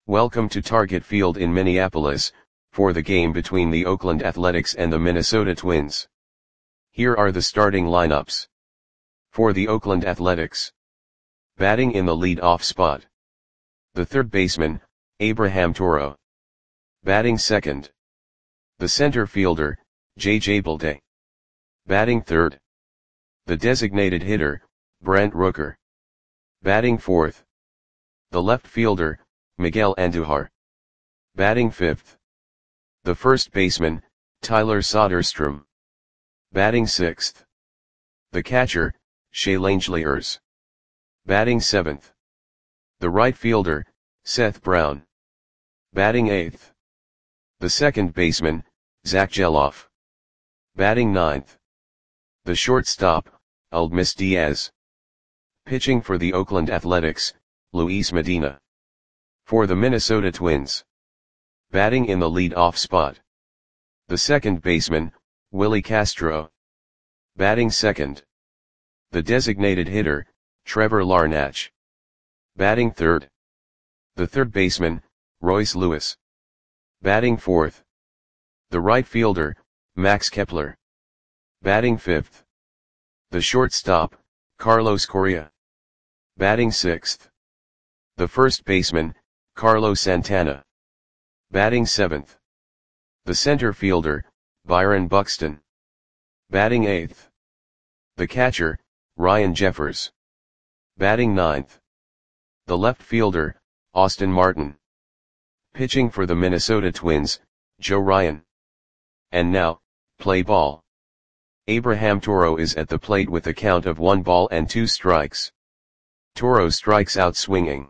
Welcome to Target Field in Minneapolis, for the game between the Oakland Athletics and the Minnesota Twins. Here are the starting lineups. For the Oakland Athletics. Batting in the lead-off spot. The third baseman, Abraham Toro. Batting second. The center fielder, J.J. Bleday. Batting third. The designated hitter, Brent Rooker. Batting fourth. The left fielder, Miguel Andujar. Batting fifth. The first baseman, Tyler Soderstrom. Batting sixth. The catcher, Shea Langeliers. Batting seventh. The right fielder, Seth Brown. Batting eighth. The second baseman, Zack Gelof. Batting ninth. The shortstop, Aledmys Diaz. Pitching for the Oakland Athletics, Luis Medina. For the Minnesota Twins. Batting in the lead-off spot. The second baseman, Willie Castro. Batting second. The designated hitter, Trevor Larnach. Batting third. The third baseman, Royce Lewis. Batting fourth. The right fielder, Max Kepler. Batting fifth. The shortstop, Carlos Correa. Batting sixth. The first baseman, Carlos Santana. Batting seventh. The center fielder, Byron Buxton. Batting eighth. The catcher, Ryan Jeffers. Batting ninth. The left fielder, Austin Martin. Pitching for the Minnesota Twins, Joe Ryan. And now, play ball. Abraham Toro is at the plate with a count of 1-2 strikes. Toro strikes out swinging.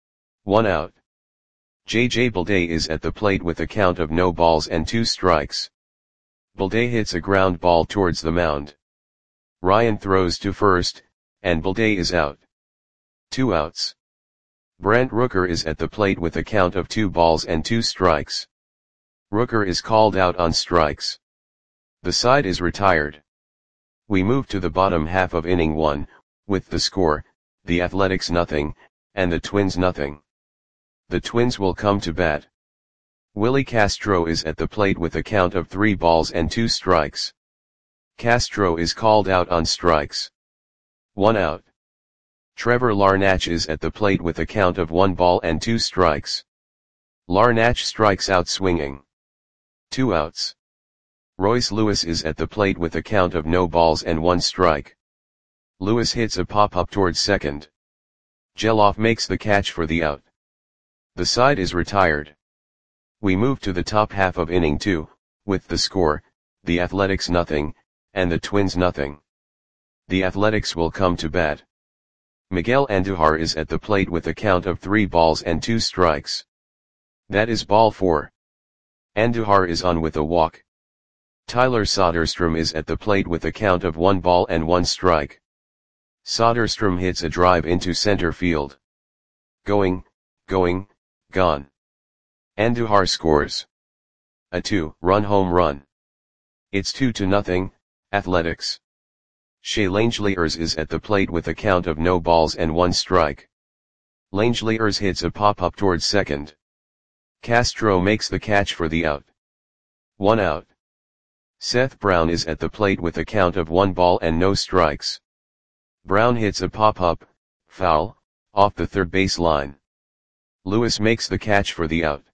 1 out. J.J. Bleday is at the plate with a count of 0-2 strikes. Bleday hits a ground ball towards the mound. Ryan throws to first, and Bleday is out. 2 outs. Brent Rooker is at the plate with a count of 2-2 strikes. Rooker is called out on strikes. The side is retired. We move to the bottom half of inning 1, with the score, the Athletics 0, and the Twins 0. The Twins will come to bat. Willie Castro is at the plate with a count of 3-2 strikes. Castro is called out on strikes. 1 out. Trevor Larnach is at the plate with a count of 1-2 strikes. Larnach strikes out swinging. 2 outs. Royce Lewis is at the plate with a count of 0-1 strike. Lewis hits a pop-up towards second. Gelof makes the catch for the out. The side is retired. We move to the top half of inning 2, with the score, the Athletics 0, and the Twins 0. The Athletics will come to bat. Miguel Andujar is at the plate with a count of 3-2 strikes. That is ball 4. Andujar is on with a walk. Tyler Soderstrom is at the plate with a count of 1-1 strike. Soderstrom hits a drive into center field. Going, gone. Andujar scores a 2-run home run. It's 2-0, Athletics. Shea Langeliers is at the plate with a count of 0-1 strike. Langeliers hits a pop-up towards second. Castro makes the catch for the out. 1 out. Seth Brown is at the plate with a count of 1-0 strikes. Brown hits a pop-up, foul, off the third base line. Lewis makes the catch for the out.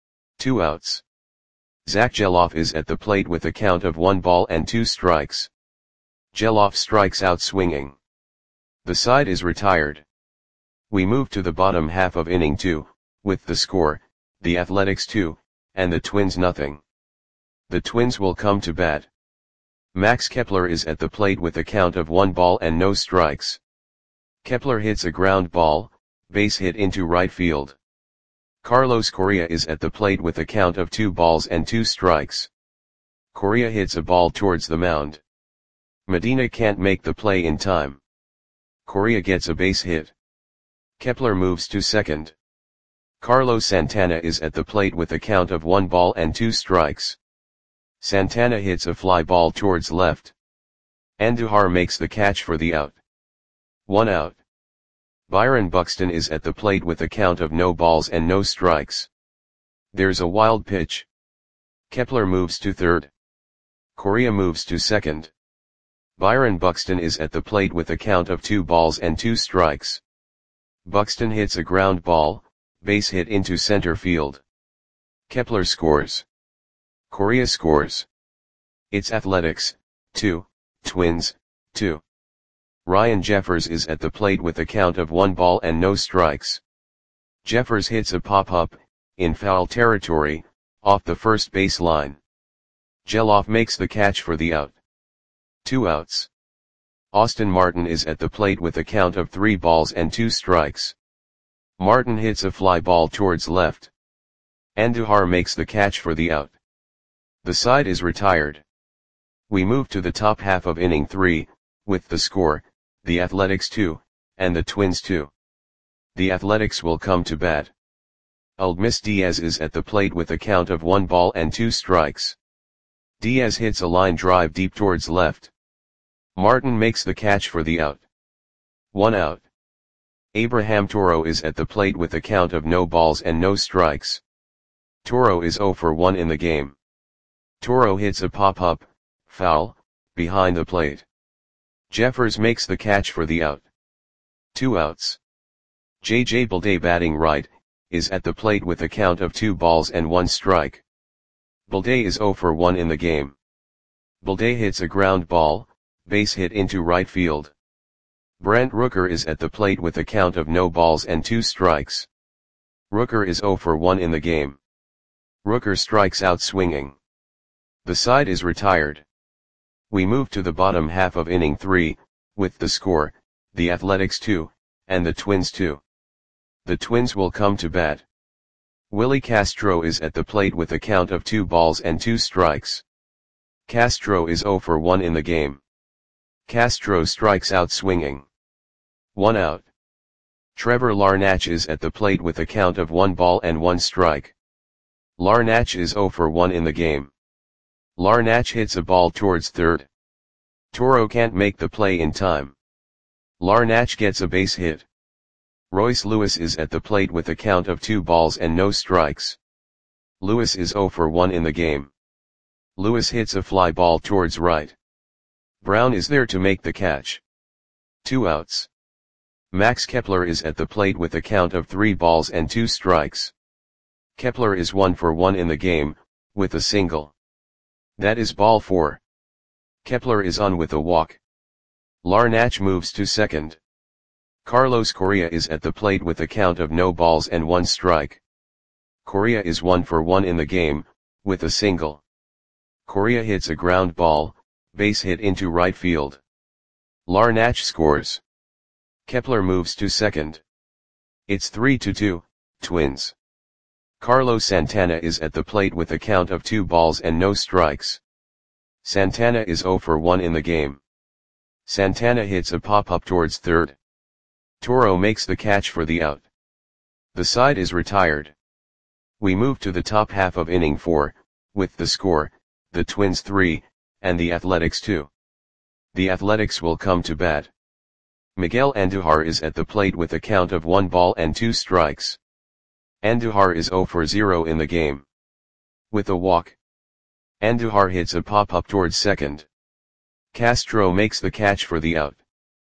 2 outs. Zack Gelof is at the plate with a count of 1-2 strikes. Gelof strikes out swinging. The side is retired. We move to the bottom half of inning 2, with the score, the Athletics 2, and the Twins 0. The Twins will come to bat. Max Kepler is at the plate with a count of 1-0 strikes. Kepler hits a ground ball, base hit into right field. Carlos Correa is at the plate with a count of 2-2 strikes. Correa hits a ball towards the mound. Medina can't make the play in time. Correa gets a base hit. Kepler moves to second. Carlos Santana is at the plate with a count of 1-2 strikes. Santana hits a fly ball towards left. Andujar makes the catch for the out. 1 out. Byron Buxton is at the plate with a count of no balls and no strikes. There's a wild pitch. Kepler moves to third. Correa moves to second. Byron Buxton is at the plate with a count of 2 balls and 2 strikes. Buxton hits a ground ball, base hit into center field. Kepler scores. Correa scores. It's Athletics, 2, Twins, 2. Ryan Jeffers is at the plate with a count of 1 ball and no strikes. Jeffers hits a pop-up, in foul territory, off the first base line. Geloff makes the catch for the out. 2 outs. Austin Martin is at the plate with a count of 3 balls and 2 strikes. Martin hits a fly ball towards left. Andujar makes the catch for the out. The side is retired. We move to the top half of inning 3, with the score, the Athletics 2, and the Twins 2. The Athletics will come to bat. Uldmis Diaz is at the plate with a count of 1 ball and 2 strikes. Diaz hits a line drive deep towards left. Martin makes the catch for the out. 1 out. Abraham Toro is at the plate with a count of no balls and no strikes. Toro is 0 for 1 in the game. Toro hits a pop-up, foul, behind the plate. Jeffers makes the catch for the out. 2 outs. J.J. Bleday, batting right, is at the plate with a count of 2 balls and 1 strike. Bleday is 0 for 1 in the game. Bleday hits a ground ball, base hit into right field. Brent Rooker is at the plate with a count of no balls and 2 strikes. Rooker is 0 for 1 in the game. Rooker strikes out swinging. The side is retired. We move to the bottom half of inning 3, with the score, the Athletics 2, and the Twins 2. The Twins will come to bat. Willie Castro is at the plate with a count of 2 balls and 2 strikes. Castro is 0 for 1 in the game. Castro strikes out swinging. 1 out. Trevor Larnach is at the plate with a count of 1 ball and 1 strike. Larnach is 0 for 1 in the game. Larnach hits a ball towards third. Toro can't make the play in time. Larnach gets a base hit. Royce Lewis is at the plate with a count of 2 balls and no strikes. Lewis is 0 for 1 in the game. Lewis hits a fly ball towards right. Brown is there to make the catch. 2 outs. Max Kepler is at the plate with a count of 3 balls and 2 strikes. Kepler is 1 for 1 in the game, with a single. That is ball 4. Kepler is on with a walk. Larnach moves to second. Carlos Correa is at the plate with a count of no balls and 1 strike. Correa is 1 for 1 in the game, with a single. Correa hits a ground ball, base hit into right field. Larnach scores. Kepler moves to second. It's 3-2, Twins. Carlos Santana is at the plate with a count of 2 balls and no strikes. Santana is 0 for 1 in the game. Santana hits a pop-up towards third. Toro makes the catch for the out. The side is retired. We move to the top half of inning 4, with the score, the Twins 3, and the Athletics 2. The Athletics will come to bat. Miguel Andujar is at the plate with a count of 1 ball and 2 strikes. Andujar is 0 for 0 in the game. With a walk. Andujar hits a pop-up towards second. Castro makes the catch for the out.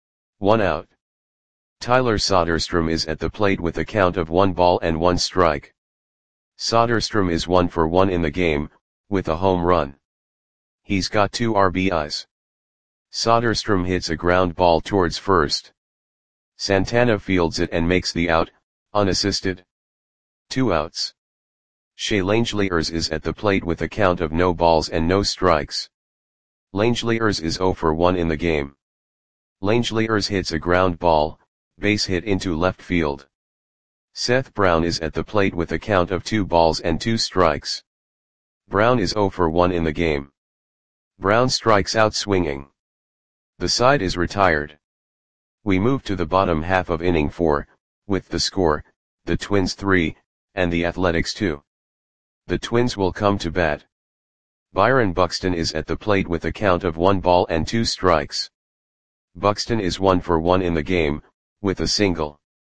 1 out. Tyler Soderstrom is at the plate with a count of 1 ball and 1 strike. Soderstrom is 1 for 1 in the game, with a home run. He's got 2 RBIs. Soderstrom hits a ground ball towards first. Santana fields it and makes the out, unassisted. 2 outs. Shea Langeliers is at the plate with a count of no balls and no strikes. Langeliers is 0 for 1 in the game. Langeliers hits a ground ball, base hit into left field. Seth Brown is at the plate with a count of 2 balls and 2 strikes. Brown is 0 for 1 in the game. Brown strikes out swinging. The side is retired. We move to the bottom half of inning 4, with the score, the Twins 3, and the Athletics 2. The Twins will come to bat. Byron Buxton is at the plate with a count of 1 ball and 2 strikes. Buxton is 1 for 1 in the game, with a single.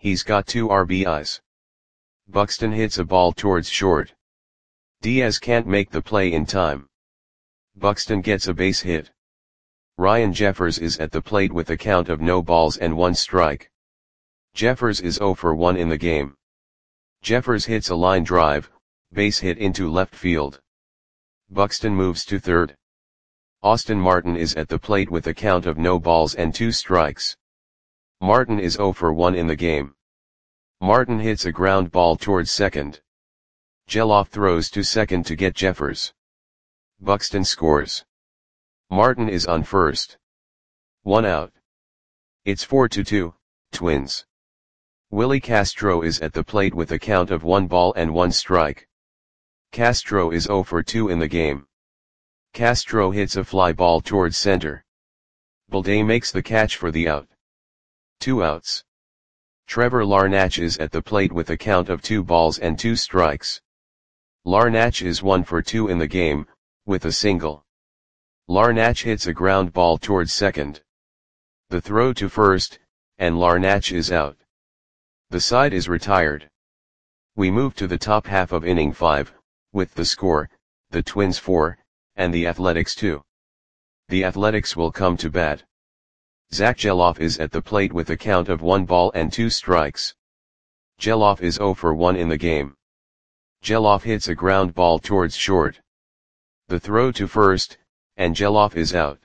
He's got 2 RBIs. Buxton hits a ball towards short. Diaz can't make the play in time. Buxton gets a base hit. Ryan Jeffers is at the plate with a count of no balls and 1 strike. Jeffers is 0 for 1 in the game. Jeffers hits a line drive, base hit into left field. Buxton moves to third. Austin Martin is at the plate with a count of no balls and 2 strikes. Martin is 0 for 1 in the game. Martin hits a ground ball towards second. Geloff throws to second to get Jeffers. Buxton scores. Martin is on first. 1 out. It's 4-2, Twins. Willie Castro is at the plate with a count of 1 ball and 1 strike. Castro is 0 for 2 in the game. Castro hits a fly ball towards center. Balday makes the catch for the out. 2 outs. Trevor Larnach is at the plate with a count of 2 balls and 2 strikes. Larnach is 1 for 2 in the game, with a single. Larnach hits a ground ball towards second. The throw to first, and Larnach is out. The side is retired. We move to the top half of inning 5, with the score, the Twins 4, and the Athletics 2. The Athletics will come to bat. Zach Geloff is at the plate with a count of 1 ball and 2 strikes. Geloff is 0 for 1 in the game. Geloff hits a ground ball towards short. The throw to first, and Geloff is out.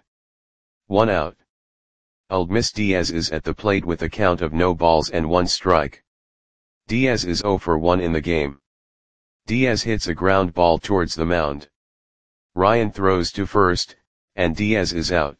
1 out. Aledmys Diaz is at the plate with a count of no balls and 1 strike. Diaz is 0 for 1 in the game. Diaz hits a ground ball towards the mound. Ryan throws to first, and Diaz is out.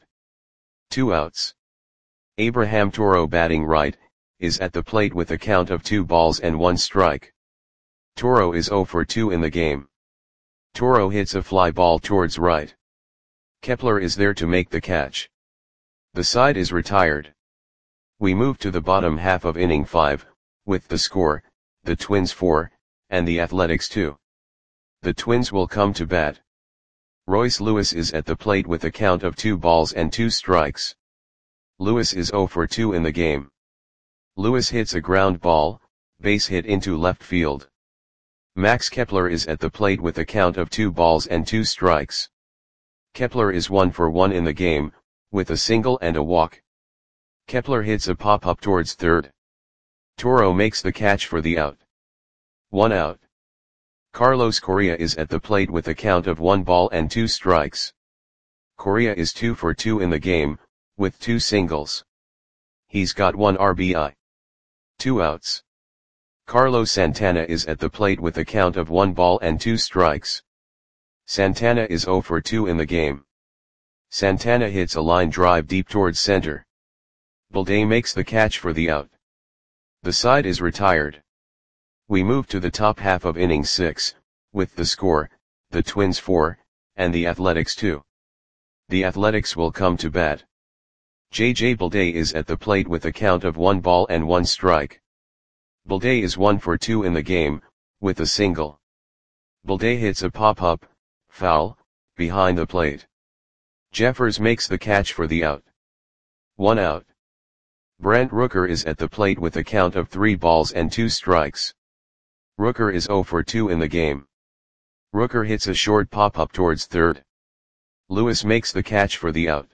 2 outs. Abraham Toro, batting right, is at the plate with a count of 2 balls and 1 strike. Toro is 0 for 2 in the game. Toro hits a fly ball towards right. Kepler is there to make the catch. The side is retired. We move to the bottom half of inning 5, with the score, the Twins 4, and the Athletics 2. The Twins will come to bat. Royce Lewis is at the plate with a count of 2 balls and 2 strikes. Lewis is 0 for 2 in the game. Lewis hits a ground ball, base hit into left field. Max Kepler is at the plate with a count of 2 balls and 2 strikes. Kepler is 1 for 1 in the game, with a single and a walk. Kepler hits a pop-up towards third. Toro makes the catch for the out. 1 out. Carlos Correa is at the plate with a count of 1 ball and 2 strikes. Correa is 2 for 2 in the game, with 2 singles. He's got 1 RBI. 2 outs. Carlos Santana is at the plate with a count of 1 ball and 2 strikes. Santana is 0 for 2 in the game. Santana hits a line drive deep towards center. Balday makes the catch for the out. The side is retired. We move to the top half of inning 6, with the score, the Twins 4, and the Athletics 2. The Athletics will come to bat. J.J. Balday is at the plate with a count of 1 ball and 1 strike. Balday is 1 for 2 in the game, with a single. Balday hits a pop-up, foul, behind the plate. Jeffers makes the catch for the out. 1 out. Brent Rooker is at the plate with a count of 3 balls and 2 strikes. Rooker is 0 for 2 in the game. Rooker hits a short pop-up towards third. Lewis makes the catch for the out.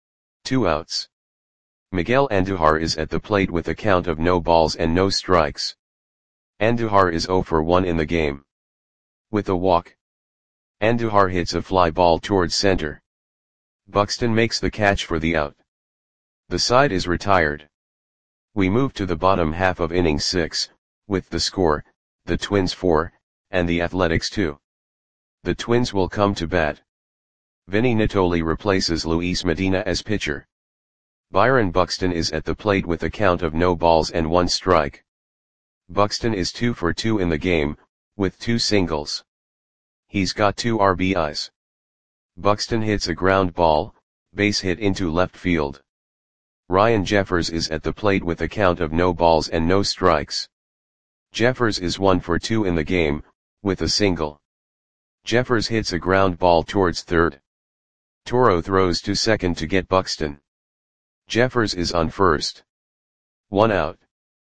2 outs. Miguel Andujar is at the plate with a count of no balls and no strikes. Andujar is 0 for 1 in the game. With a walk. Andujar hits a fly ball towards center. Buxton makes the catch for the out. The side is retired. We move to the bottom half of inning 6, with the score, the Twins 4, and the Athletics 2. The Twins will come to bat. Vinny Natoli replaces Luis Medina as pitcher. Byron Buxton is at the plate with a count of no balls and 1 strike. Buxton is 2 for 2 in the game, with 2 singles. He's got 2 RBIs. Buxton hits a ground ball, base hit into left field. Ryan Jeffers is at the plate with a count of no balls and no strikes. Jeffers is 1 for 2 in the game, with a single. Jeffers hits a ground ball towards third. Toro throws to second to get Buxton. Jeffers is on first. 1 out.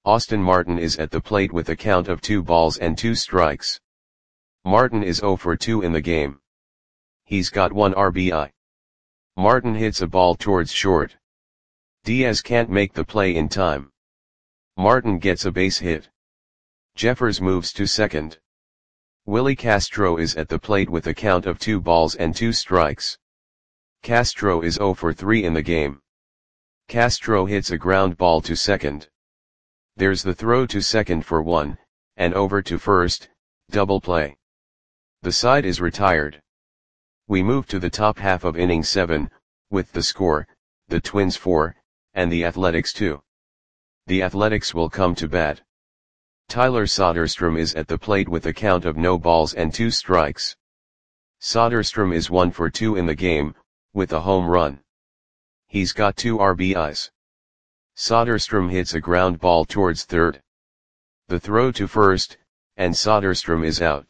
Austin Martin is at the plate with a count of 2 balls and 2 strikes. Martin is 0 for 2 in the game. He's got 1 RBI. Martin hits a ball towards short. Diaz can't make the play in time. Martin gets a base hit. Jeffers moves to second. Willie Castro is at the plate with a count of 2 balls and 2 strikes. Castro is 0 for 3 in the game. Castro hits a ground ball to second. There's the throw to second for 1, and over to first, double play. The side is retired. We move to the top half of inning 7, with the score, the Twins 4, and the Athletics 2. The Athletics will come to bat. Tyler Soderstrom is at the plate with a count of no balls and 2 strikes. Soderstrom is 1 for 2 in the game, with a home run. He's got 2 RBIs. Soderstrom hits a ground ball towards third. The throw to first, and Soderstrom is out.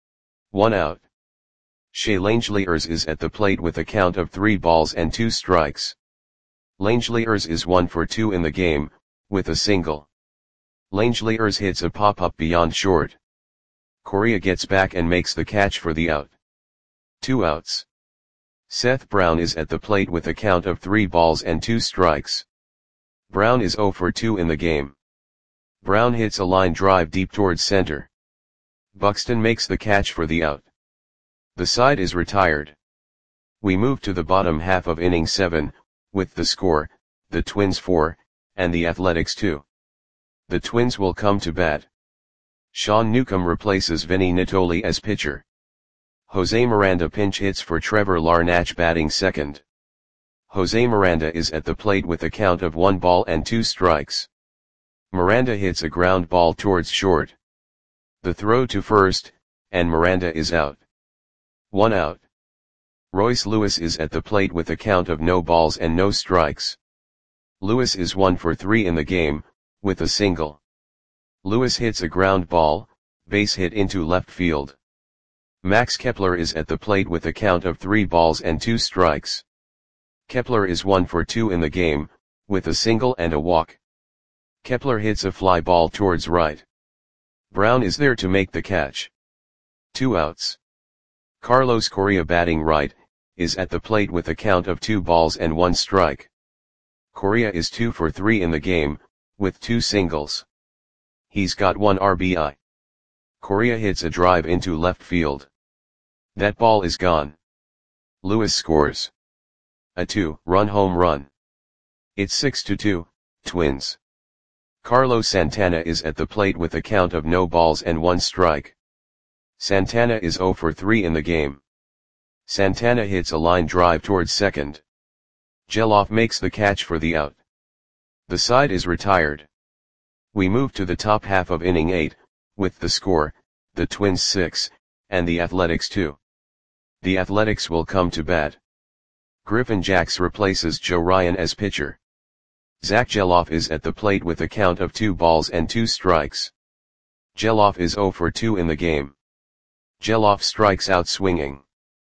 1 out. Shea Langeliers is at the plate with a count of 3 balls and 2 strikes. Langeliers is 1 for 2 in the game, with a single. Langeliers hits a pop-up beyond short. Correa gets back and makes the catch for the out. 2 outs. Seth Brown is at the plate with a count of 3 balls and 2 strikes. Brown is 0 for 2 in the game. Brown hits a line drive deep towards center. Buxton makes the catch for the out. The side is retired. We move to the bottom half of inning 7, with the score, the Twins 4, and the Athletics 2. The Twins will come to bat. Sean Newcomb replaces Vinny Nittoli as pitcher. Jose Miranda pinch hits for Trevor Larnach batting second. Jose Miranda is at the plate with a count of 1 ball and 2 strikes. Miranda hits a ground ball towards short. The throw to first, and Miranda is out. 1 out. Royce Lewis is at the plate with a count of no balls and no strikes. Lewis is 1 for 3 in the game, with a single. Lewis hits a ground ball, base hit into left field. Max Kepler is at the plate with a count of 3 balls and 2 strikes. Kepler is 1 for 2 in the game, with a single and a walk. Kepler hits a fly ball towards right. Brown is there to make the catch. 2 outs. Carlos Correa batting right, is at the plate with a count of 2 balls and 1 strike. Correa is 2 for 3 in the game, with 2 singles. He's got 1 RBI. Correa hits a drive into left field. That ball is gone. Lewis scores a 2-run home run. It's 6-2, Twins. Carlos Santana is at the plate with a count of no balls and 1 strike. Santana is 0 for 3 in the game. Santana hits a line drive towards second. Geloff makes the catch for the out. The side is retired. We move to the top half of inning 8, with the score, the Twins 6, and the Athletics 2. The Athletics will come to bat. Griffin Jax replaces Joe Ryan as pitcher. Zach Geloff is at the plate with a count of 2 balls and 2 strikes. Geloff is 0 for 2 in the game. Geloff strikes out swinging.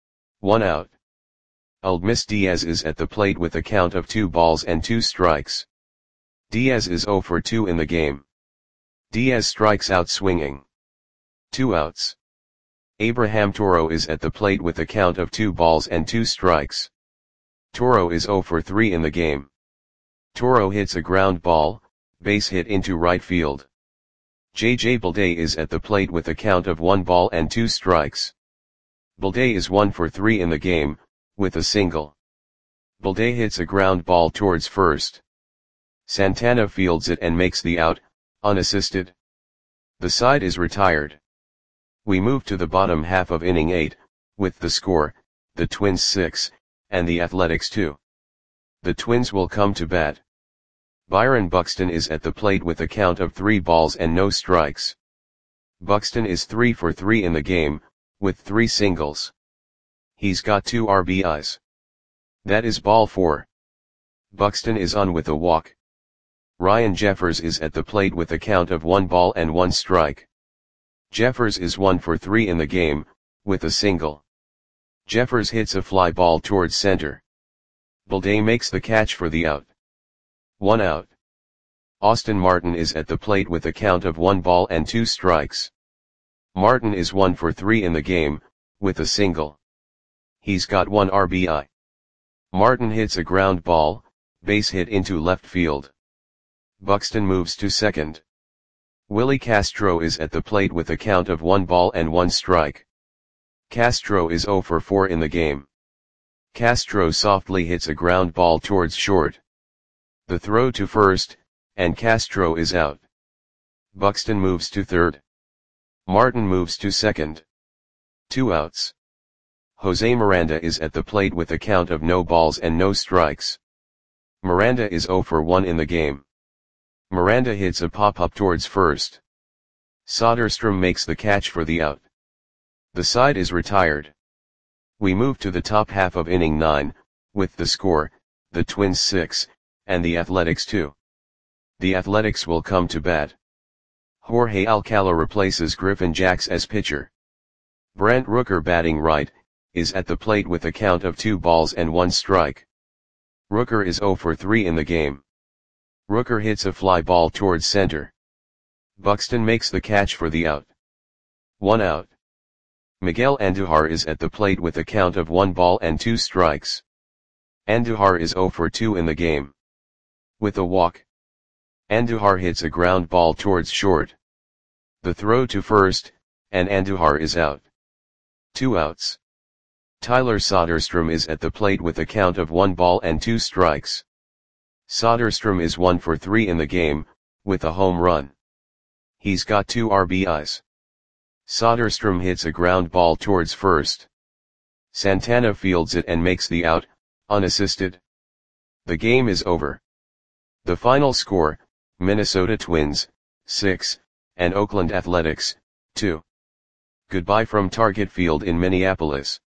1 out. Aledmys Diaz is at the plate with a count of 2 balls and 2 strikes. Diaz is 0 for 2 in the game. Diaz strikes out swinging. 2 outs. Abraham Toro is at the plate with a count of 2 balls and 2 strikes. Toro is 0 for 3 in the game. Toro hits a ground ball, base hit into right field. J.J. Bleday is at the plate with a count of 1 ball and 2 strikes. Bleday is 1 for 3 in the game, with a single. Bleday hits a ground ball towards first. Santana fields it and makes the out, unassisted. The side is retired. We move to the bottom half of inning 8, with the score, the Twins 6, and the Athletics 2. The Twins will come to bat. Byron Buxton is at the plate with a count of 3 balls and no strikes. Buxton is 3 for 3 in the game, with 3 singles. He's got 2 RBIs. That is ball 4. Buxton is on with a walk. Ryan Jeffers is at the plate with a count of 1 ball and 1 strike. Jeffers is 1 for 3 in the game, with a single. Jeffers hits a fly ball towards center. Bleday makes the catch for the out. 1 out. Austin Martin is at the plate with a count of 1 ball and 2 strikes. Martin is 1 for 3 in the game, with a single. He's got 1 RBI. Martin hits a ground ball, base hit into left field. Buxton moves to second. Willie Castro is at the plate with a count of 1 ball and 1 strike. Castro is 0 for 4 in the game. Castro softly hits a ground ball towards short. The throw to first, and Castro is out. Buxton moves to third. Martin moves to second. 2 outs. Jose Miranda is at the plate with a count of no balls and no strikes. Miranda is 0 for 1 in the game. Miranda hits a pop-up towards first. Soderstrom makes the catch for the out. The side is retired. We move to the top half of inning 9, with the score, the Twins 6, and the Athletics 2. The Athletics will come to bat. Jorge Alcala replaces Griffin Jax as pitcher. Brent Rooker, batting right, is at the plate with a count of 2 balls and 1 strike. Rooker is 0 for 3 in the game. Rooker hits a fly ball towards center. Buxton makes the catch for the out. 1 out. Miguel Andujar is at the plate with a count of 1 ball and 2 strikes. Andujar is 0 for 2 in the game. With a walk, Andujar hits a ground ball towards short. The throw to first, and Andujar is out. 2 outs. Tyler Soderstrom is at the plate with a count of 1 ball and 2 strikes. Soderstrom is 1 for 3 in the game, with a home run. He's got 2 RBIs. Soderstrom hits a ground ball towards first. Santana fields it and makes the out, unassisted. The game is over. The final score, Minnesota Twins, 6, and Oakland Athletics, 2. Goodbye from Target Field in Minneapolis.